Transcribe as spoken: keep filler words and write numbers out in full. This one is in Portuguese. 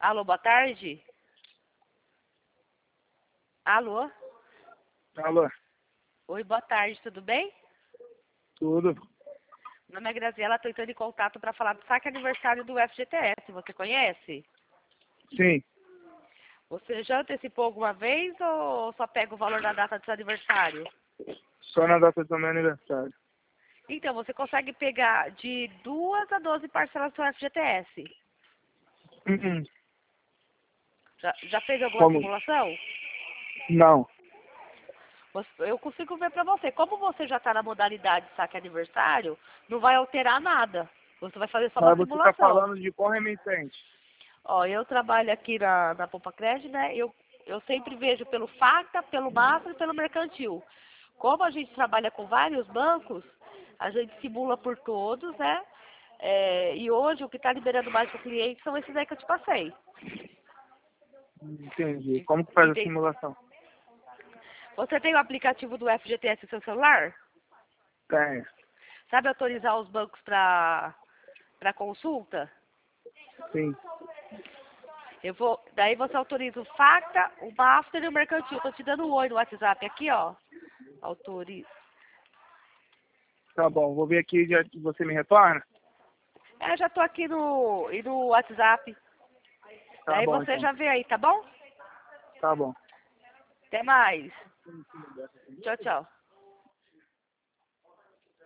Alô, boa tarde. Alô? Alô, Oi, boa tarde, tudo bem? tudo? Meu nome é Graziela, estou entrando em contato para falar do saque aniversário do F G T S. Você conhece? Sim, Você já antecipou alguma vez ou só pega o valor da data do seu aniversário? só na data do meu aniversário. Então, você consegue pegar de duas a doze parcelas do seu F G T S. Uhum. Já, já fez alguma Como? simulação? Não. Você- Eu consigo ver para você. Como você já está na modalidade saque aniversário, não vai alterar nada. Você vai fazer só uma Mas você está simulação. falando de qual remetente? Ó, eu trabalho aqui na, na Pompa Crédito, né? Eu, eu sempre vejo pelo Facta, pelo Master e pelo Mercantil. Como a gente trabalha com vários bancos, a gente simula por todos, né? É, e hoje o que está liberando mais para o cliente são esses aí que eu te passei. Entendi. En- Como que faz a Entendi. simulação? Você tem o aplicativo do F G T S no seu celular? Tem. Sabe autorizar os bancos para para consulta? Sim. Eu vou, daí você autoriza o Facta, o Master e o Mercantil. Tô te dando um oi no WhatsApp aqui, ó. Autoriza. Tá bom, vou ver aqui e já você me retorna? É, já tô aqui no, e no WhatsApp. Tá Daí bom, você então. já vê aí, tá bom? Tá bom. Até mais. Tchau, tchau.